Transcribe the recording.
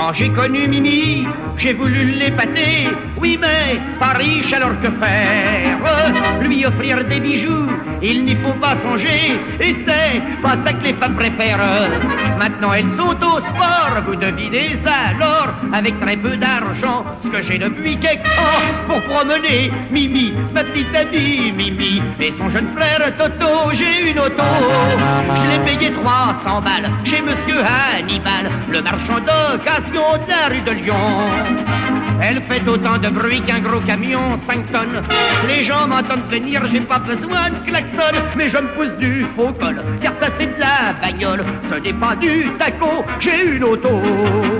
Quand j'ai connu Mimi, j'ai voulu l'épater. Oui, mais pas riche, alors que faire? Lui offrir des bijoux, il n'y faut pas songer. Et c'est pas ça que les femmes préfèrent. Maintenant elles sont au sport, vous devinez alors, avec très peu d'argent, ce que j'ai depuis quelque temps pour promener Mimi, ma petite amie Mimi, et son jeune frère Toto. J'ai une auto, je l'ai payé 300 balles chez Monsieur Hannibal, le marchand d'occasion de la rue de Lyon. Elle fait autant de bruit qu'un gros camion, 5 tonnes. Les gens m'entendent venir, j'ai pas besoin de klaxon, mais je me pousse du faux col, car ça c'est de la bagnole, ce n'est pas du taco, j'ai une auto.